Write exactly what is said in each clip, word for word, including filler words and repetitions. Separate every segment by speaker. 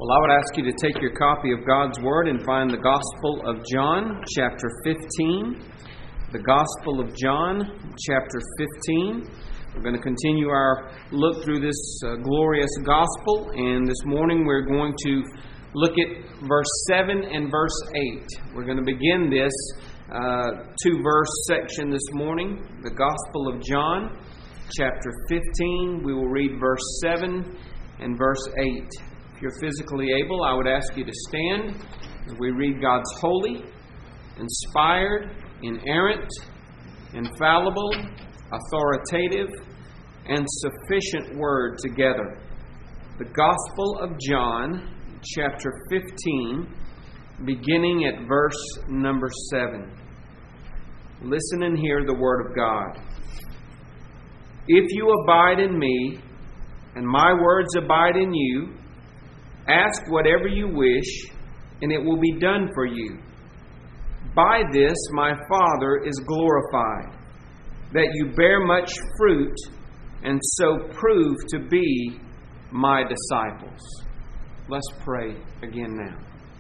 Speaker 1: Well, I would ask you to take your copy of God's Word and find the Gospel of John, chapter fifteen. The Gospel of John, chapter fifteen. We're going to continue our look through this uh, glorious Gospel, and this morning we're going to look at verse seven and verse eight. We're going to begin this uh, two-verse section this morning, the Gospel of John, chapter fifteen. We will read verse seven and verse eight. If you're physically able, I would ask you to stand as we read God's holy, inspired, inerrant, infallible, authoritative, and sufficient word together. The Gospel of John, chapter fifteen, beginning at verse number seven. Listen and hear the word of God. If you abide in me, and my words abide in you, ask whatever you wish, and it will be done for you. By this my Father is glorified, that you bear much fruit, and so prove to be my disciples. Let's pray again now.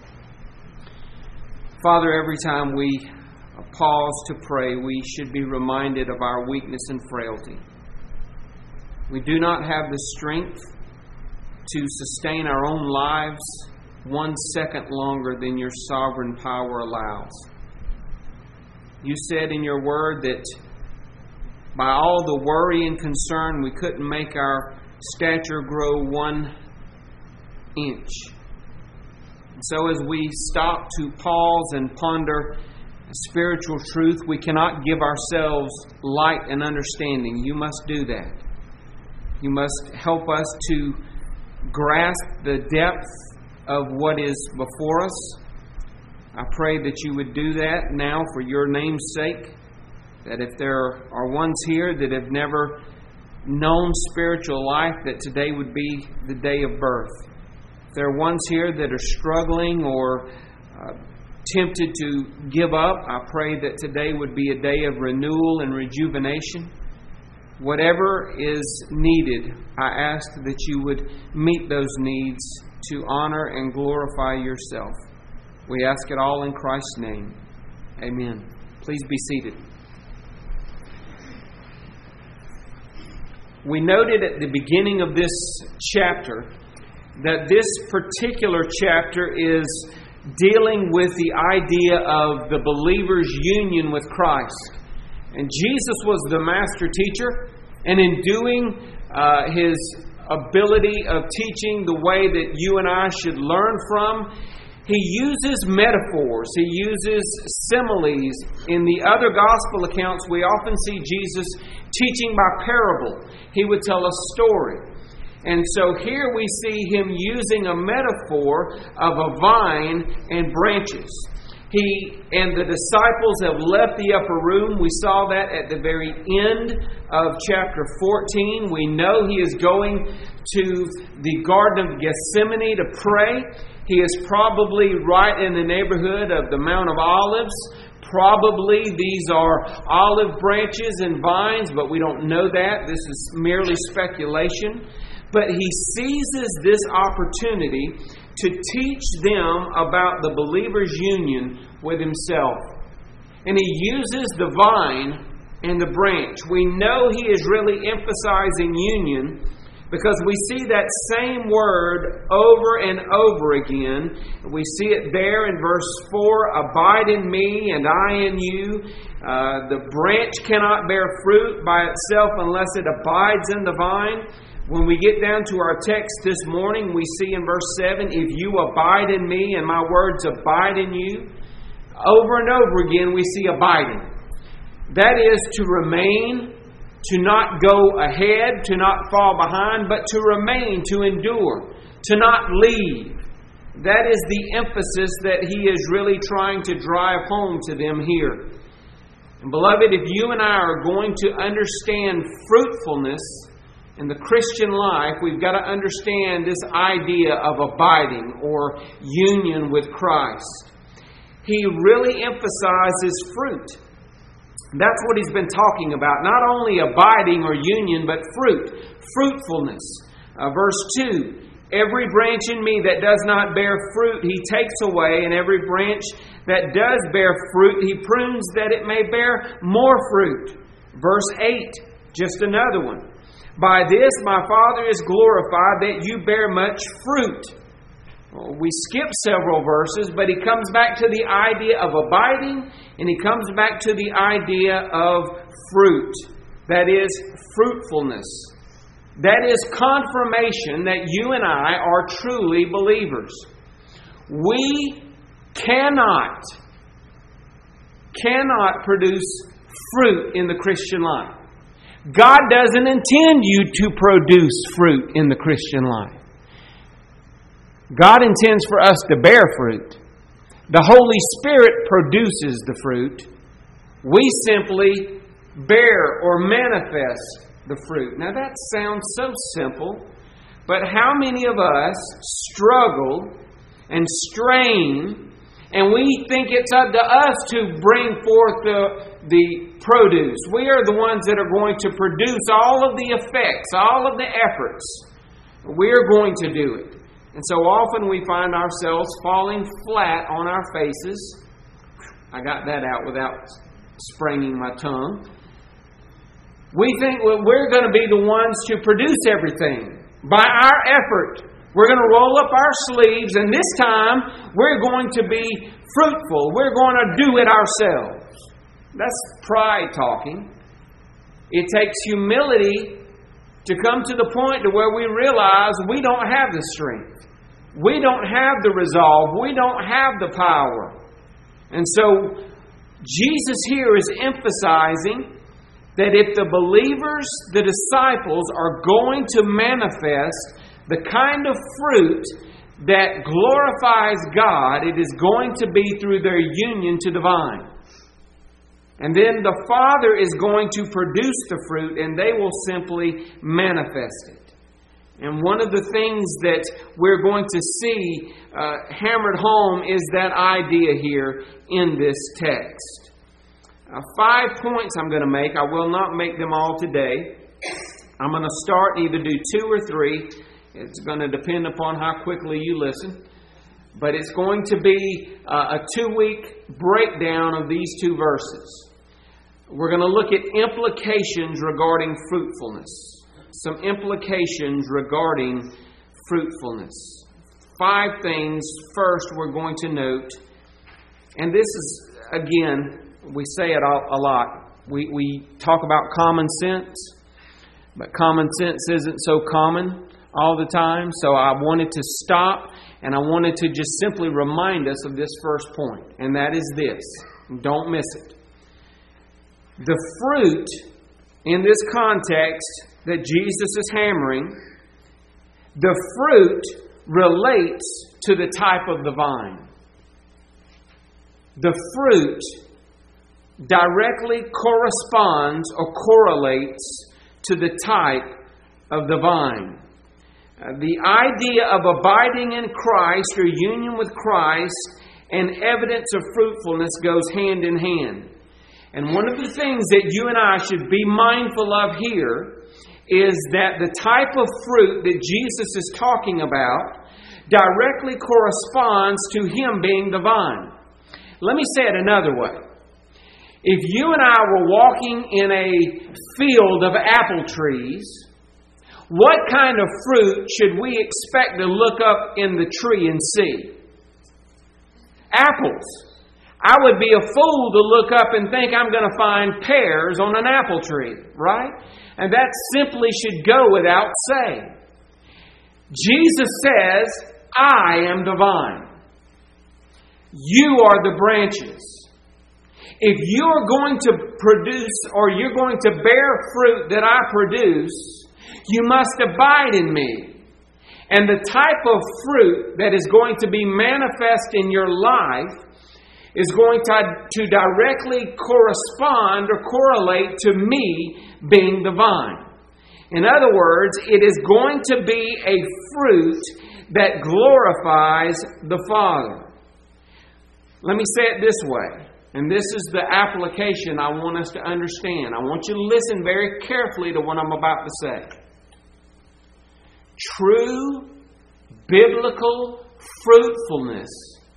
Speaker 1: Father, every time we pause to pray, we should be reminded of our weakness and frailty. We do not have the strength to sustain our own lives one second longer than your sovereign power allows. You said in your word that by all the worry and concern, we couldn't make our stature grow one inch. And so as we stop to pause and ponder spiritual truth, we cannot give ourselves light and understanding. You must do that. You must help us to grasp the depth of what is before us. I pray that you would do that now for your name's sake, that if there are ones here that have never known spiritual life, that today would be the day of birth. If there are ones here that are struggling or uh, tempted to give up, I pray that today would be a day of renewal and rejuvenation. Whatever is needed, I ask that you would meet those needs to honor and glorify yourself. We ask it all in Christ's name. Amen. Please be seated. We noted at the beginning of this chapter that this particular chapter is dealing with the idea of the believer's union with Christ. And Jesus was the master teacher, and in doing uh, his ability of teaching the way that you and I should learn from, he uses metaphors, he uses similes. In the other gospel accounts, we often see Jesus teaching by parable. He would tell a story. And so here we see him using a metaphor of a vine and branches. He and the disciples have left the upper room. We saw that at the very end of chapter fourteen. We know he is going to the Garden of Gethsemane to pray. He is probably right in the neighborhood of the Mount of Olives. Probably these are olive branches and vines, but we don't know that. This is merely speculation. But he seizes this opportunity to teach them about the believer's union with himself. And he uses the vine and the branch. We know he is really emphasizing union because we see that same word over and over again. We see it there in verse four, abide in me and I in you. Uh, the branch cannot bear fruit by itself unless it abides in the vine. When we get down to our text this morning, we see in verse seven, if you abide in me and my words abide in you. Over and over again, we see abiding. That is to remain, to not go ahead, to not fall behind, but to remain, to endure, to not leave. That is the emphasis that he is really trying to drive home to them here. And beloved, if you and I are going to understand fruitfulness in the Christian life, we've got to understand this idea of abiding or union with Christ. He really emphasizes fruit. That's what he's been talking about. Not only abiding or union, but fruit. Fruitfulness. Uh, verse two, Every branch in me that does not bear fruit, He takes away, and every branch that does bear fruit, He prunes that it may bear more fruit. Verse eight, just another one. By this my Father is glorified, that you bear much fruit. Well, we skip several verses, but He comes back to the idea of abiding, and He comes back to the idea of fruit. That is fruitfulness. That is confirmation that you and I are truly believers. We cannot, cannot produce fruit in the Christian life. God doesn't intend you to produce fruit in the Christian life. God intends for us to bear fruit. The Holy Spirit produces the fruit. We simply bear or manifest the fruit. Now that sounds so simple, but how many of us struggle and strain, and we think it's up to us to bring forth the, the produce? We are the ones that are going to produce all of the effects, all of the efforts. We're going to do it. And so often we find ourselves falling flat on our faces. I got that out without spraining my tongue. We think well, we're going to be the ones to produce everything by our effort. We're going to roll up our sleeves, and this time we're going to be fruitful. We're going to do it ourselves. That's pride talking. It takes humility to come to the point to where we realize we don't have the strength. We don't have the resolve. We don't have the power. And so Jesus here is emphasizing that if the believers, the disciples, are going to manifest the kind of fruit that glorifies God, it is going to be through their union to the vine. And then the Father is going to produce the fruit, and they will simply manifest it. And one of the things that we're going to see uh, hammered home is that idea here in this text. Uh, five points I'm going to make. I will not make them all today. I'm going to start and either do two or three. It's going to depend upon how quickly you listen. But it's going to be uh, a two-week breakdown of these two verses. We're going to look at implications regarding fruitfulness. Some implications regarding fruitfulness. Five things first we're going to note. And this is, again, we say it a lot. We, we talk about common sense, but common sense isn't so common all the time. So I wanted to stop and I wanted to just simply remind us of this first point, and that is this. Don't miss it. The fruit in this context that Jesus is hammering, the fruit relates to the type of the vine. The fruit directly corresponds or correlates to the type of the vine. Uh, the idea of abiding in Christ or union with Christ and evidence of fruitfulness goes hand in hand. And one of the things that you and I should be mindful of here is that the type of fruit that Jesus is talking about directly corresponds to Him being the vine. Let me say it another way. If you and I were walking in a field of apple trees, what kind of fruit should we expect to look up in the tree and see? Apples. I would be a fool to look up and think I'm going to find pears on an apple tree, right? And that simply should go without saying. Jesus says, I am the vine. You are the branches. If you are going to produce or you're going to bear fruit that I produce, you must abide in me. And the type of fruit that is going to be manifest in your life is going to, to directly correspond or correlate to me being the vine. In other words, it is going to be a fruit that glorifies the Father. Let me say it this way. And this is the application I want us to understand. I want you to listen very carefully to what I'm about to say. True biblical fruitfulness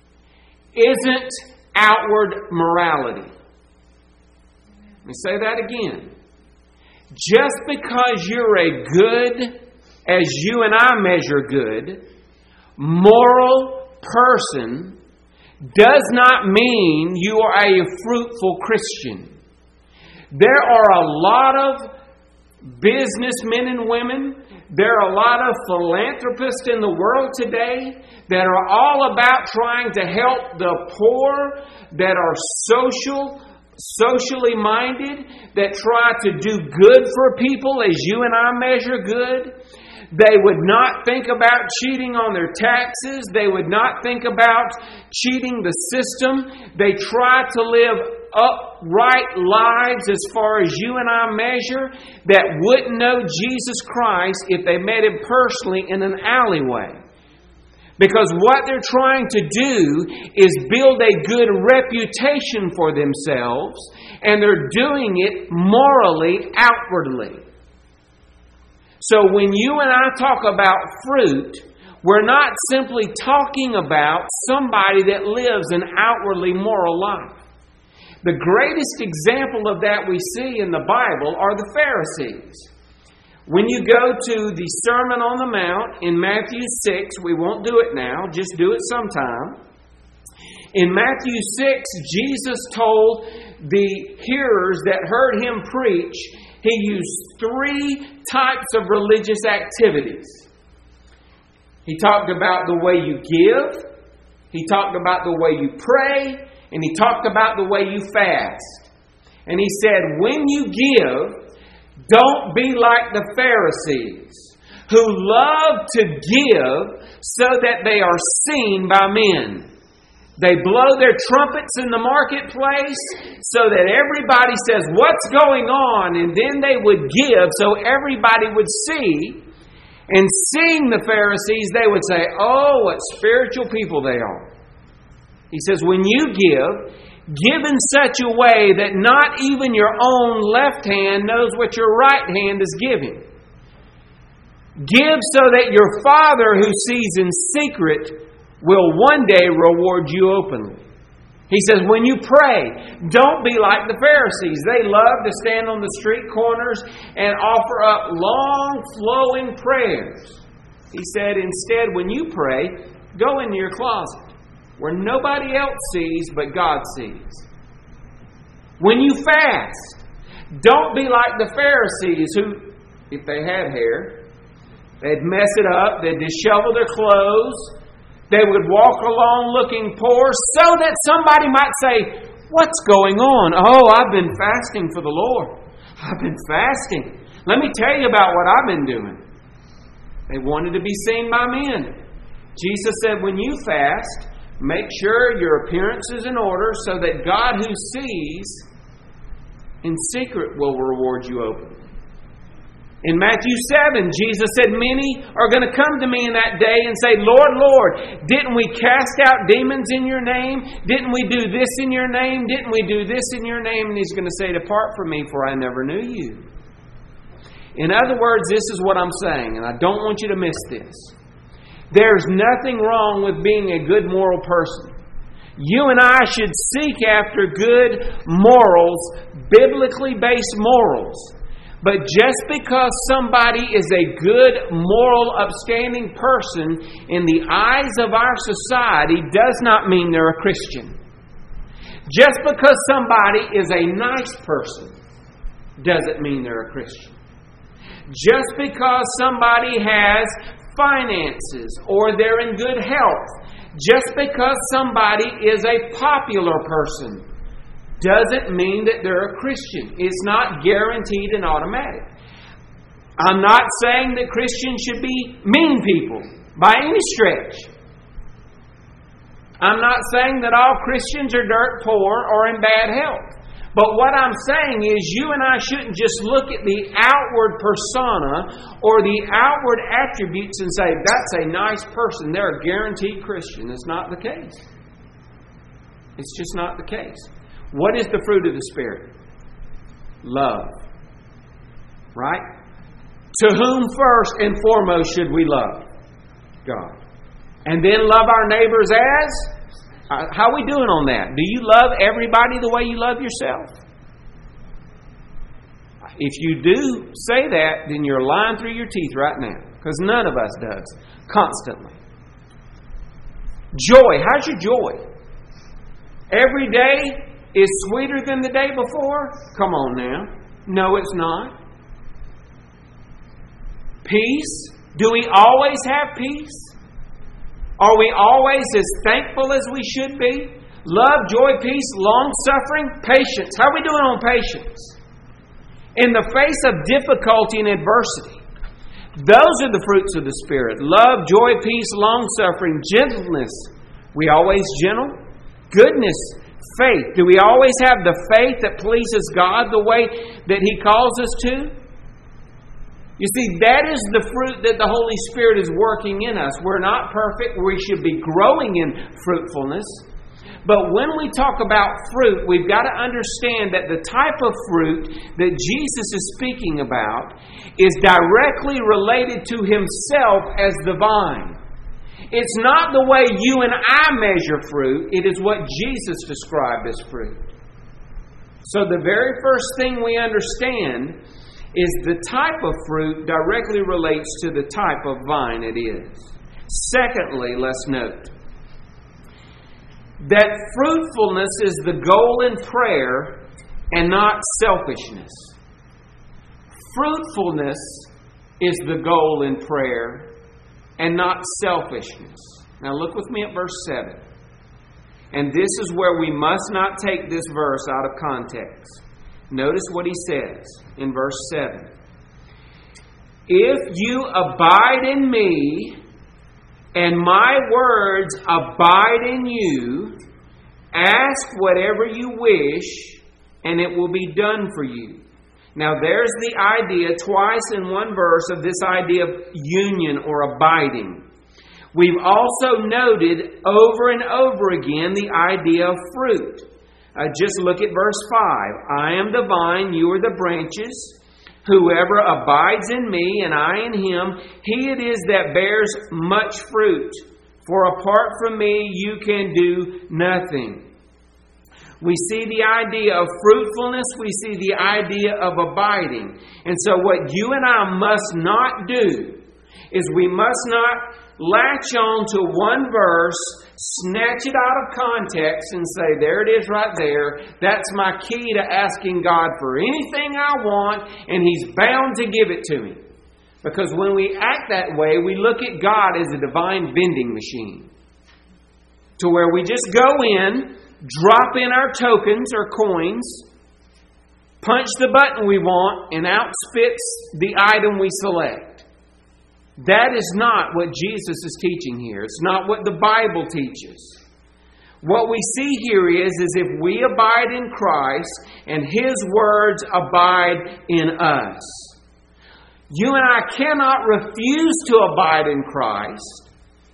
Speaker 1: isn't outward morality. Let me say that again. Just because you're a good, as you and I measure good, moral person does not mean you are a fruitful Christian. There are a lot of businessmen and women, there are a lot of philanthropists in the world today that are all about trying to help the poor, that are social, socially minded, that try to do good for people as you and I measure good. They would not think about cheating on their taxes. They would not think about cheating the system. They try to live upright lives as far as you and I measure that wouldn't know Jesus Christ if they met Him personally in an alleyway. Because what they're trying to do is build a good reputation for themselves, and they're doing it morally, outwardly. So when you and I talk about fruit, we're not simply talking about somebody that lives an outwardly moral life. The greatest example of that we see in the Bible are the Pharisees. When you go to the Sermon on the Mount in Matthew six, we won't do it now, just do it sometime. In Matthew six, Jesus told the hearers that heard Him preach, He used three types of religious activities. He talked about the way you give, He talked about the way you pray, and He talked about the way you fast. And He said, when you give, don't be like the Pharisees, who love to give so that they are seen by men. They blow their trumpets in the marketplace so that everybody says, what's going on? And then they would give so everybody would see. And seeing the Pharisees, they would say, oh, what spiritual people they are. He says, when you give, give in such a way that not even your own left hand knows what your right hand is giving. Give so that your Father who sees in secret will one day reward you openly. He says, when you pray, don't be like the Pharisees. They love to stand on the street corners and offer up long, flowing prayers. He said, instead, when you pray, go into your closet where nobody else sees but God sees. When you fast, don't be like the Pharisees who, if they had hair, they'd mess it up, they'd dishevel their clothes, they would walk along looking poor so that somebody might say, what's going on? Oh, I've been fasting for the Lord. I've been fasting. Let me tell you about what I've been doing. They wanted to be seen by men. Jesus said, when you fast, make sure your appearance is in order so that God who sees in secret will reward you openly. In Matthew seven, Jesus said, many are going to come to me in that day and say, Lord, Lord, didn't we cast out demons in your name? Didn't we do this in your name? Didn't we do this in your name? And He's going to say, depart from me, for I never knew you. In other words, this is what I'm saying, and I don't want you to miss this. There's nothing wrong with being a good moral person. You and I should seek after good morals, biblically based morals. But just because somebody is a good, moral, upstanding person in the eyes of our society does not mean they're a Christian. Just because somebody is a nice person doesn't mean they're a Christian. Just because somebody has finances or they're in good health, just because somebody is a popular person doesn't mean that they're a Christian. It's not guaranteed and automatic. I'm not saying that Christians should be mean people by any stretch. I'm not saying that all Christians are dirt poor or in bad health. But what I'm saying is you and I shouldn't just look at the outward persona or the outward attributes and say, that's a nice person, they're a guaranteed Christian. It's not the case. It's just not the case. What is the fruit of the Spirit? Love. Right? To whom first and foremost should we love? God. And then love our neighbors as? Uh, how are we doing on that? Do you love everybody the way you love yourself? If you do say that, then you're lying through your teeth right now. Because none of us does. Constantly. Joy. How's your joy? Every day is sweeter than the day before? Come on now. No, it's not. Peace. Do we always have peace? Are we always as thankful as we should be? Love, joy, peace, long-suffering, patience. How are we doing on patience? In the face of difficulty and adversity. Those are the fruits of the Spirit. Love, joy, peace, long-suffering, gentleness. We always gentle? Goodness, faith. Do we always have the faith that pleases God the way that He calls us to? You see, that is the fruit that the Holy Spirit is working in us. We're not perfect. We should be growing in fruitfulness. But when we talk about fruit, we've got to understand that the type of fruit that Jesus is speaking about is directly related to Himself as the vine. It's not the way you and I measure fruit. It is what Jesus described as fruit. So the very first thing we understand is the type of fruit directly relates to the type of vine it is. Secondly, let's note that fruitfulness is the goal in prayer and not selfishness. Fruitfulness is the goal in prayer and not selfishness. Now look with me at verse seven. And this is where we must not take this verse out of context. Notice what he says in verse seven. If you abide in me, and my words abide in you, ask whatever you wish, and it will be done for you. Now there's the idea twice in one verse of this idea of union or abiding. We've also noted over and over again the idea of fruit. Uh, just look at verse five. I am the vine, you are the branches. Whoever abides in me and I in him, he it is that bears much fruit. For apart from me, you can do nothing. We see the idea of fruitfulness. We see the idea of abiding. And so what you and I must not do is we must not latch on to one verse, snatch it out of context and say, there it is right there. That's my key to asking God for anything I want, and He's bound to give it to me. Because when we act that way, we look at God as a divine vending machine. To where we just go in, drop in our tokens or coins, punch the button we want, and out spits the item we select. That is not what Jesus is teaching here. It's not what the Bible teaches. What we see here is, is if we abide in Christ and His words abide in us. You and I cannot refuse to abide in Christ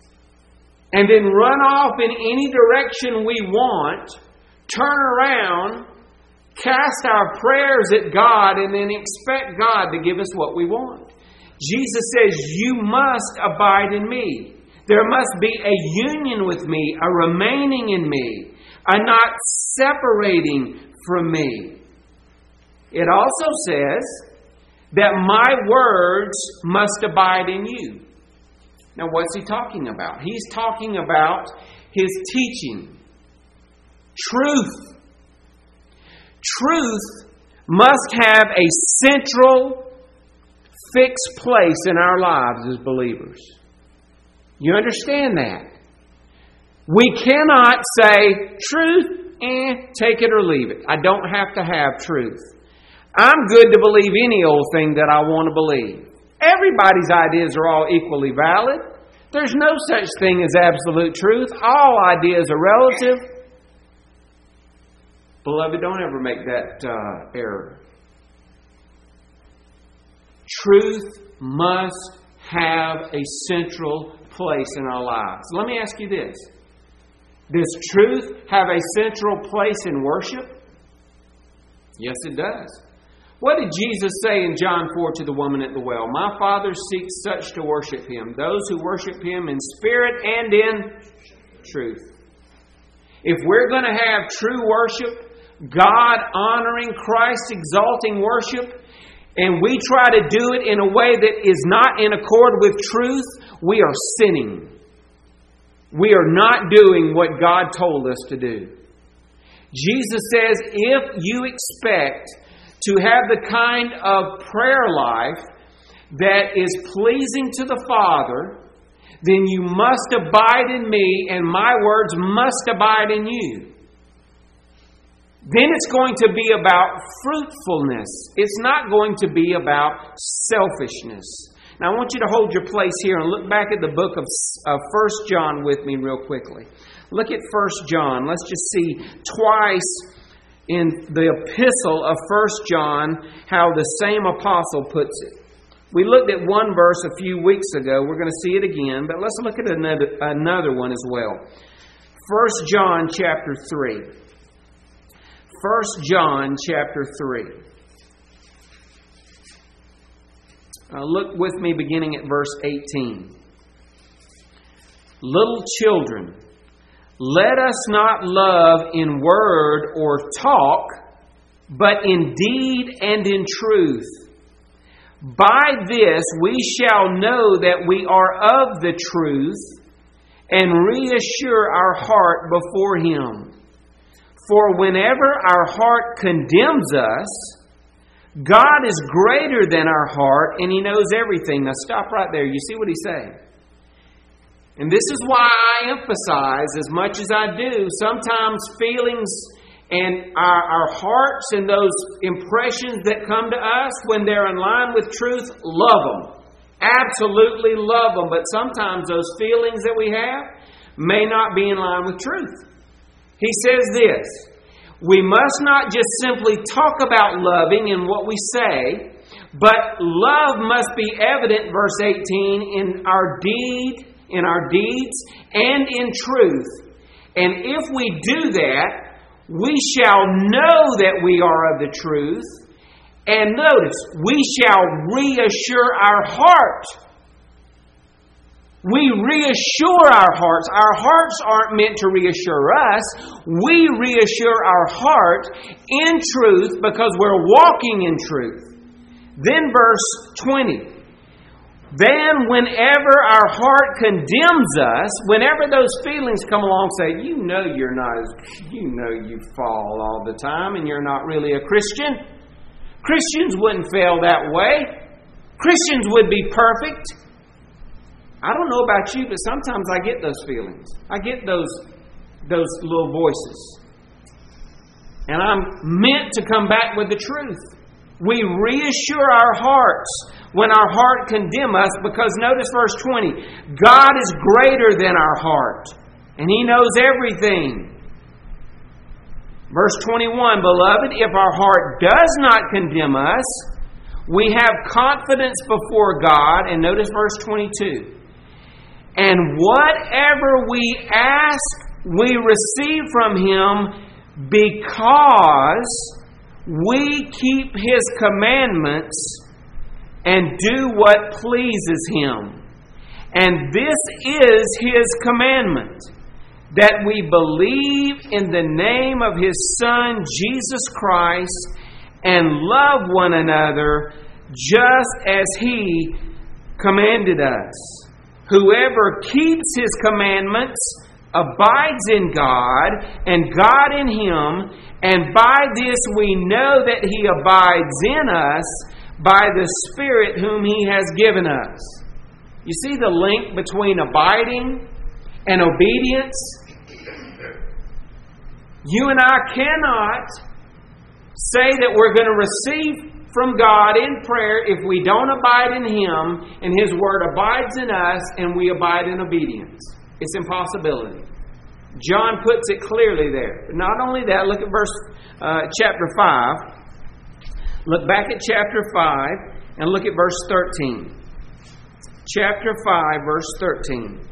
Speaker 1: and then run off in any direction we want, turn around, cast our prayers at God, and then expect God to give us what we want. Jesus says, you must abide in me. There must be a union with me, a remaining in me, a not separating from me. It also says that my words must abide in you. Now, what's he talking about? He's talking about his teaching. Truth. Truth must have a central fixed place in our lives as believers. You understand that? We cannot say, truth, eh, take it or leave it. I don't have to have truth. I'm good to believe any old thing that I want to believe. Everybody's ideas are all equally valid. There's no such thing as absolute truth. All ideas are relative. Beloved, don't ever make that uh, error. Truth must have a central place in our lives. Let me ask you this. Does truth have a central place in worship? Yes, it does. What did Jesus say in John four to the woman at the well? My Father seeks such to worship Him, those who worship Him in spirit and in truth. If we're going to have true worship, God-honoring, Christ-exalting worship, and we try to do it in a way that is not in accord with truth, we are sinning. We are not doing what God told us to do. Jesus says, if you expect to have the kind of prayer life that is pleasing to the Father, then you must abide in me and my words must abide in you. Then it's going to be about fruitfulness. It's not going to be about selfishness. Now I want you to hold your place here and look back at the book of uh, First John with me real quickly. Look at First John. Let's just see twice in the epistle of First John how the same apostle puts it. We looked at one verse a few weeks ago. We're going to see it again, but let's look at another, another one as well. First John chapter three. First John chapter three. Uh, look with me beginning at verse eighteen. Little children, let us not love in word or talk, but in deed and in truth. By this we shall know that we are of the truth and reassure our heart before Him. For whenever our heart condemns us, God is greater than our heart and He knows everything. Now stop right there. You see what He's saying? And this is why I emphasize as much as I do, sometimes feelings and our, our hearts and those impressions that come to us when they're in line with truth, love them. Absolutely love them. But sometimes those feelings that we have may not be in line with truth. He says this, we must not just simply talk about loving in what we say, but love must be evident, verse eighteen, in our deed, in our deeds, and in truth. And if we do that, we shall know that we are of the truth. And notice, we shall reassure our heart. We reassure our hearts. Our hearts aren't meant to reassure us. We reassure our heart in truth because we're walking in truth. Then verse twenty. Then whenever our heart condemns us, whenever those feelings come along, say, you know you're not, you know you fall all the time and you're not really a Christian. Christians wouldn't fail that way. Christians would be perfect. I don't know about you, but sometimes I get those feelings. I get those, those little voices. And I'm meant to come back with the truth. We reassure our hearts when our heart condemns us because notice verse twenty. God is greater than our heart and He knows everything. Verse twenty-one, beloved, if our heart does not condemn us, we have confidence before God. And notice verse twenty-two. And whatever we ask, we receive from Him because we keep His commandments and do what pleases Him. And this is His commandment, that we believe in the name of His Son, Jesus Christ, and love one another just as He commanded us. Whoever keeps His commandments abides in God, and God in him, and by this we know that he abides in us by the Spirit whom he has given us. You see the link between abiding and obedience? You and I cannot say that we're going to receive from God in prayer if we don't abide in Him and His Word abides in us and we abide in obedience. It's impossibility. John puts it clearly there. But not only that, look at verse uh, chapter five. Look back at chapter five and look at verse thirteen. Chapter five, verse thirteen.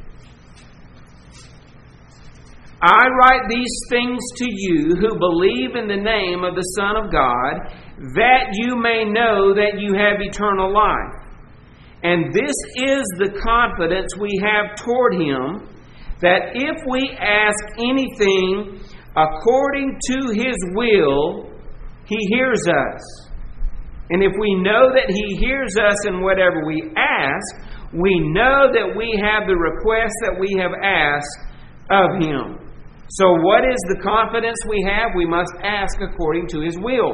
Speaker 1: I write these things to you who believe in the name of the Son of God, that you may know that you have eternal life. And this is the confidence we have toward Him, that if we ask anything according to His will, He hears us. And if we know that He hears us in whatever we ask, we know that we have the request that we have asked of Him. So what is the confidence we have? We must ask according to His will.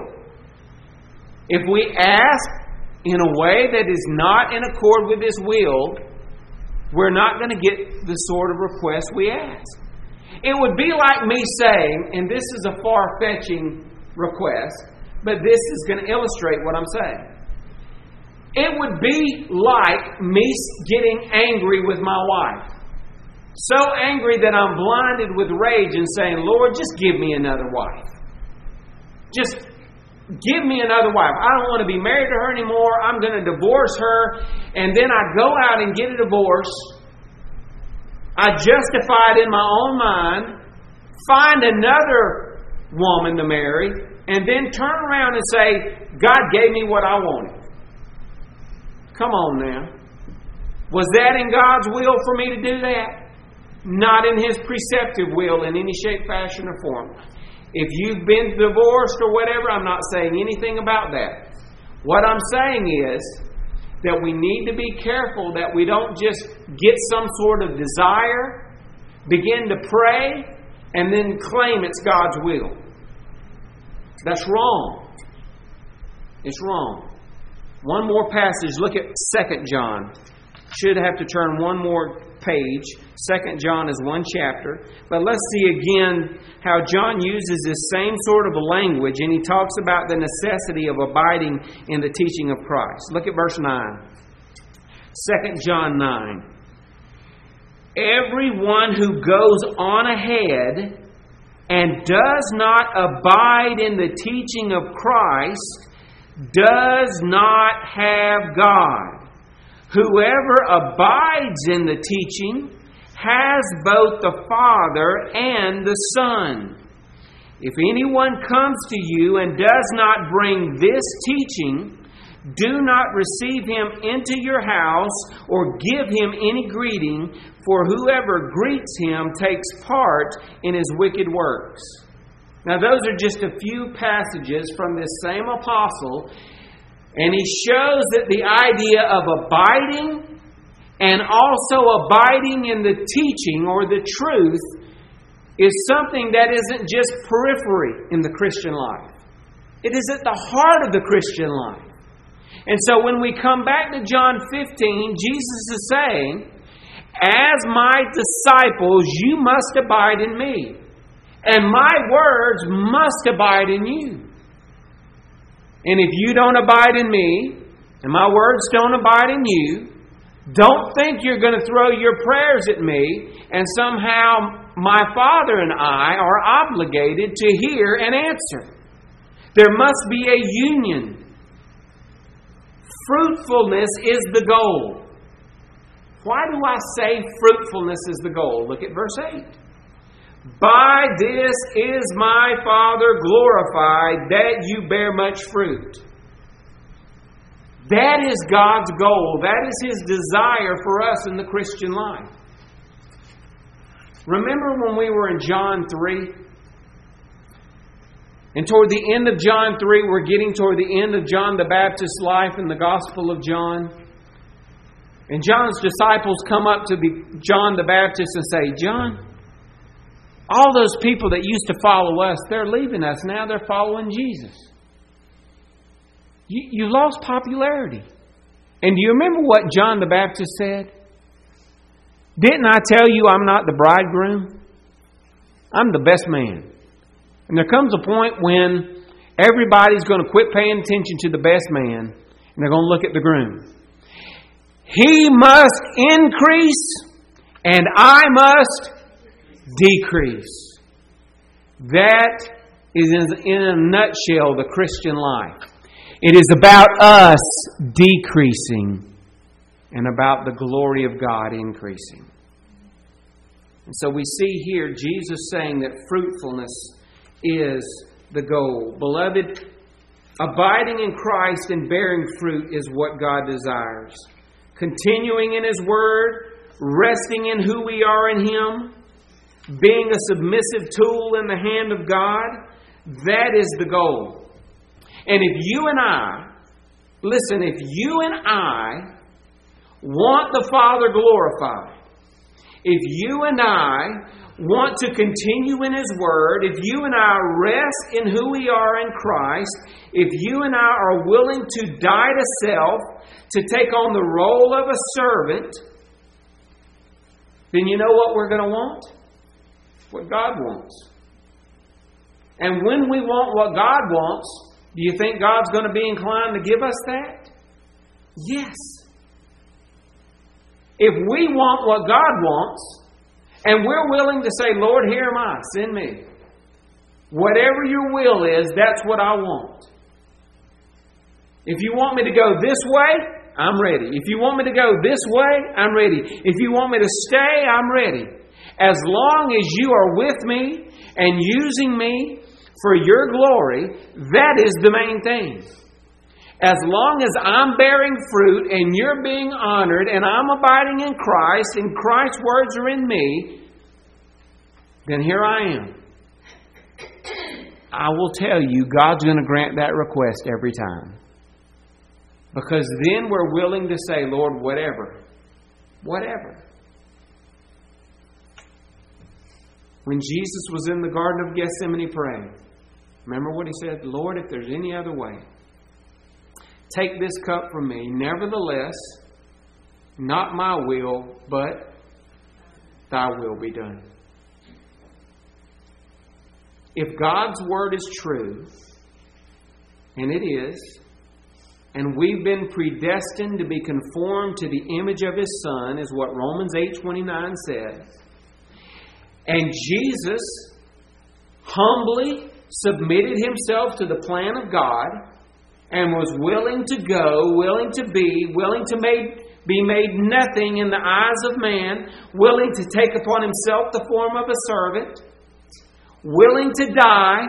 Speaker 1: If we ask in a way that is not in accord with His will, we're not going to get the sort of request we ask. It would be like me saying, and this is a far-fetching request, but this is going to illustrate what I'm saying. It would be like me getting angry with my wife. So angry that I'm blinded with rage and saying, Lord, just give me another wife. Just give me another wife. I don't want to be married to her anymore. I'm going to divorce her. And then I go out and get a divorce. I justify it in my own mind. Find another woman to marry. And then turn around and say, God gave me what I wanted. Come on now. Was that in God's will for me to do that? Not in His preceptive will in any shape, fashion, or form. If you've been divorced or whatever, I'm not saying anything about that. What I'm saying is that we need to be careful that we don't just get some sort of desire, begin to pray, and then claim it's God's will. That's wrong. It's wrong. One more passage. Look at Second John. Should have to turn one more page. Second John is one chapter. But let's see again how John uses this same sort of a language, and he talks about the necessity of abiding in the teaching of Christ. Look at verse nine. Second John nine. Everyone who goes on ahead and does not abide in the teaching of Christ does not have God. Whoever abides in the teaching has both the Father and the Son. If anyone comes to you and does not bring this teaching, do not receive him into your house or give him any greeting, for whoever greets him takes part in his wicked works. Now, those are just a few passages from this same apostle. And he shows that the idea of abiding and also abiding in the teaching or the truth is something that isn't just periphery in the Christian life. It is at the heart of the Christian life. And so when we come back to John fifteen, Jesus is saying, as my disciples, you must abide in me, and my words must abide in you. And if you don't abide in me, and my words don't abide in you, don't think you're going to throw your prayers at me, and somehow my Father and I are obligated to hear and answer. There must be a union. Fruitfulness is the goal. Why do I say fruitfulness is the goal? Look at verse eight. By this is my Father glorified, that you bear much fruit. That is God's goal. That is His desire for us in the Christian life. Remember when we were in John three? And toward the end of John three, we're getting toward the end of John the Baptist's life in the Gospel of John. And John's disciples come up to the, John the Baptist and say, John, all those people that used to follow us, they're leaving us. Now they're following Jesus. You, you lost popularity. And do you remember what John the Baptist said? Didn't I tell you I'm not the bridegroom? I'm the best man. And there comes a point when everybody's going to quit paying attention to the best man, and they're going to look at the groom. He must increase, and I must decrease. That is, in a nutshell, the Christian life. It is about us decreasing and about the glory of God increasing. And so we see here Jesus saying that fruitfulness is the goal. Beloved, Abiding in Christ and bearing fruit is what God desires. Continuing in His Word, resting in who we are in Him, being a submissive tool in the hand of God, that is the goal. And if you and I, listen, if you and I want the Father glorified, if you and I want to continue in His Word, if you and I rest in who we are in Christ, if you and I are willing to die to self, to take on the role of a servant, then you know what we're going to want? What God wants. And when we want what God wants, do you think God's going to be inclined to give us that? Yes. If we want what God wants, and we're willing to say, Lord, here am I, send me. Whatever your will is, that's what I want. If you want me to go this way, I'm ready. If you want me to go this way, I'm ready. If you want me to stay, I'm ready. As long as you are with me and using me for your glory, that is the main thing. As long as I'm bearing fruit and you're being honored and I'm abiding in Christ and Christ's words are in me, then here I am. I will tell you, God's going to grant that request every time. Because then we're willing to say, Lord, whatever. Whatever. When Jesus was in the Garden of Gethsemane praying, remember what He said? Lord, if there's any other way, take this cup from me. Nevertheless, not my will, but Thy will be done. If God's Word is true, and it is, and we've been predestined to be conformed to the image of His Son, is what Romans eight twenty-nine said, and Jesus humbly submitted Himself to the plan of God and was willing to go, willing to be, willing to made, be made nothing in the eyes of man, willing to take upon Himself the form of a servant, willing to die,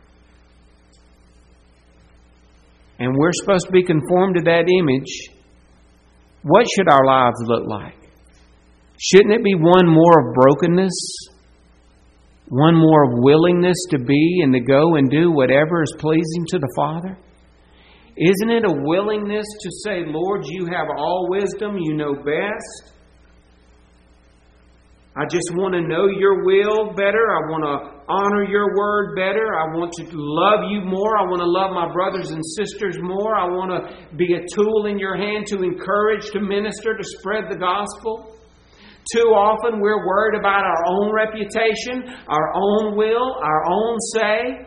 Speaker 1: and we're supposed to be conformed to that image, what should our lives look like? Shouldn't it be one more of brokenness? One more of willingness to be and to go and do whatever is pleasing to the Father? Isn't it a willingness to say, Lord, you have all wisdom, you know best. I just want to know your will better. I want to honor your word better. I want to love you more. I want to love my brothers and sisters more. I want to be a tool in your hand to encourage, to minister, to spread the gospel. Too often we're worried about our own reputation, our own will, our own say.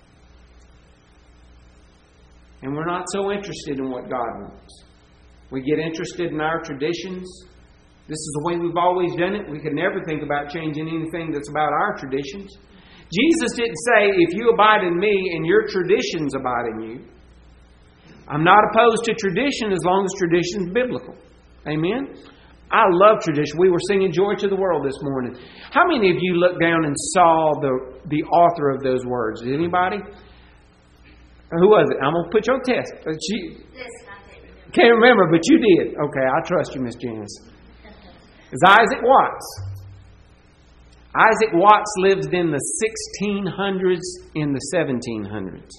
Speaker 1: And we're not so interested in what God wants. We get interested in our traditions. This is the way we've always done it. We could never think about changing anything that's about our traditions. Jesus didn't say, if you abide in me and your traditions abide in you. I'm not opposed to tradition as long as tradition is biblical. Amen? I love tradition. We were singing Joy to the World this morning. How many of you looked down and saw the, the author of those words? Did anybody? Who was it? I'm going to put you on test. She, can't remember, but you did. Okay, I trust you, Miss Janice. It's Isaac Watts. Isaac Watts lived in the sixteen hundreds, in the seventeen hundreds.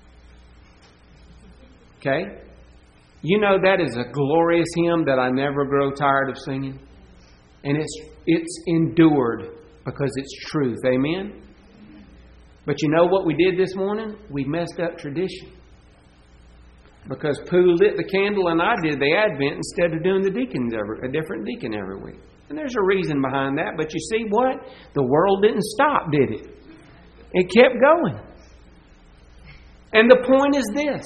Speaker 1: Okay? You know that is a glorious hymn that I never grow tired of singing. And it's it's endured because it's truth. Amen? But you know what we did this morning? We messed up tradition. Because Pooh lit the candle and I did the Advent instead of doing the deacons every, a different deacon every week. And there's a reason behind that. But you see what? The world didn't stop, did it? It kept going. And the point is this.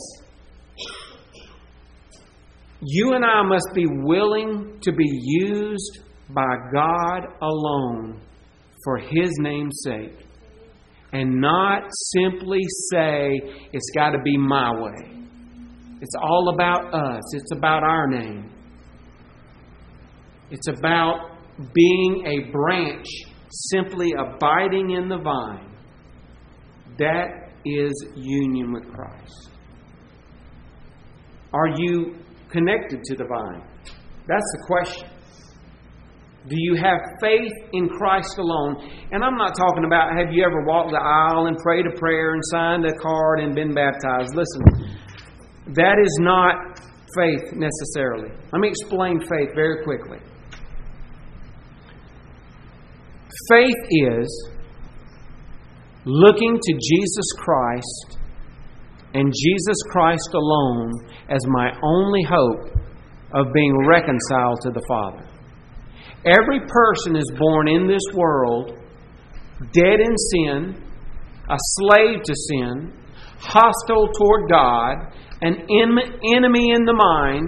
Speaker 1: You and I must be willing to be used by God alone for His name's sake. And not simply say, it's got to be my way. It's all about us. It's about our name. It's about being a branch, simply abiding in the vine. That is union with Christ. Are you connected to the vine? That's the question. Do you have faith in Christ alone? And I'm not talking about have you ever walked the aisle and prayed a prayer and signed a card and been baptized. Listen, that is not faith necessarily. Let me explain faith very quickly. Faith is looking to Jesus Christ and Jesus Christ alone as my only hope of being reconciled to the Father. Every person is born in this world dead in sin, a slave to sin, hostile toward God, an enemy in the mind.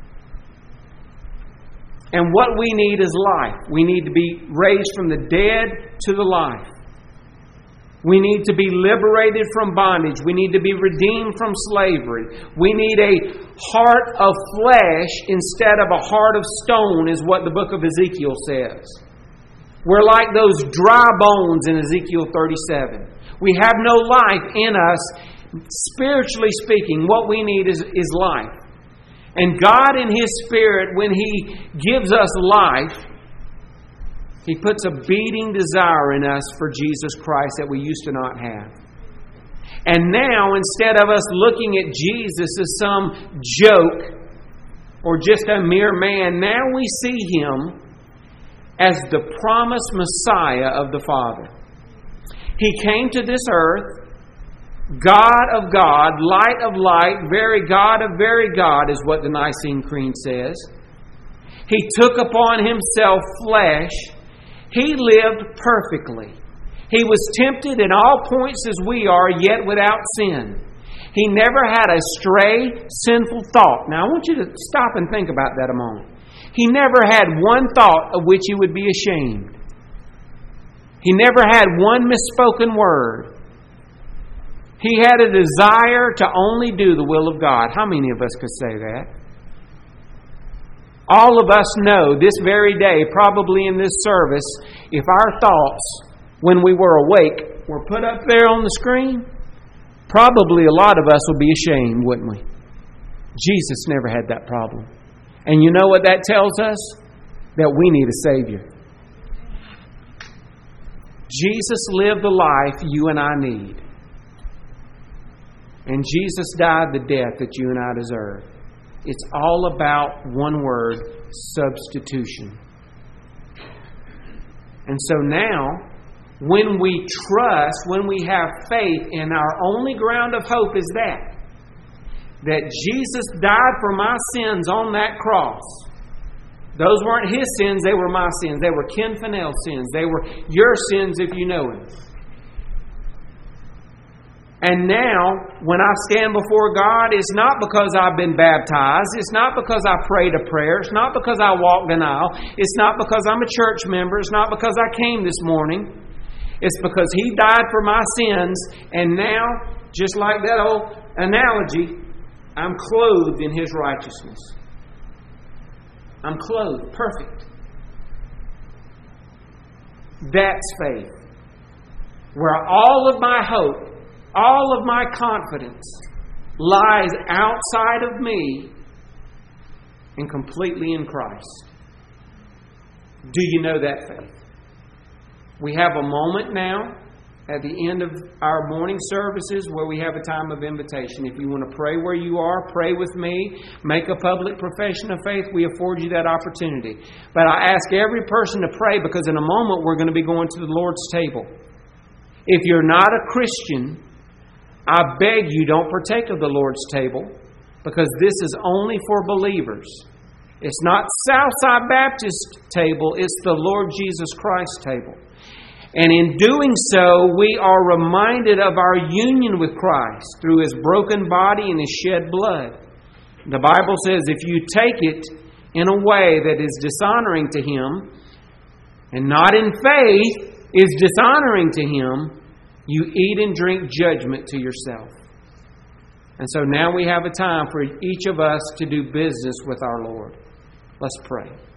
Speaker 1: And what we need is life. We need to be raised from the dead to the life. We need to be liberated from bondage. We need to be redeemed from slavery. We need a heart of flesh instead of a heart of stone, is what the book of Ezekiel says. We're like those dry bones in Ezekiel thirty-seven. We have no life in us. Spiritually speaking, what we need is, is life. And God in His Spirit, when He gives us life, He puts a beating desire in us for Jesus Christ that we used to not have. And now, instead of us looking at Jesus as some joke or just a mere man, now we see Him as the promised Messiah of the Father. He came to this earth, God of God, light of light, very God of very God, is what the Nicene Creed says. He took upon Himself flesh. He lived perfectly. He was tempted in all points as we are, yet without sin. He never had a stray, sinful thought. Now, I want you to stop and think about that a moment. He never had one thought of which He would be ashamed. He never had one misspoken word. He had a desire to only do the will of God. How many of us could say that? All of us know this very day, probably in this service, if our thoughts when we were awake were put up there on the screen, probably a lot of us would be ashamed, wouldn't we? Jesus never had that problem. And you know what that tells us? That we need a Savior. Jesus lived the life you and I need. And Jesus died the death that you and I deserve. It's all about one word, substitution. And so now, when we trust, when we have faith, and our only ground of hope is that, that Jesus died for my sins on that cross. Those weren't His sins, they were my sins. They were Ken Fennell's sins. They were your sins if you know Him. And now, when I stand before God, it's not because I've been baptized. It's not because I prayed a prayer. It's not because I walked an aisle. It's not because I'm a church member. It's not because I came this morning. It's because He died for my sins. And now, just like that old analogy, I'm clothed in His righteousness. I'm clothed, perfect. That's faith. Where all of my hope, all of my confidence lies outside of me and completely in Christ. Do you know that faith? We have a moment now at the end of our morning services where we have a time of invitation. If you want to pray where you are, pray with me, make a public profession of faith, we afford you that opportunity. But I ask every person to pray because in a moment we're going to be going to the Lord's table. If you're not a Christian, I beg you, don't partake of the Lord's table because this is only for believers. It's not Southside Baptist table, it's the Lord Jesus Christ table. And in doing so, we are reminded of our union with Christ through His broken body and His shed blood. The Bible says if you take it in a way that is dishonoring to Him and not in faith is dishonoring to Him, you eat and drink judgment to yourself. And so now we have a time for each of us to do business with our Lord. Let's pray.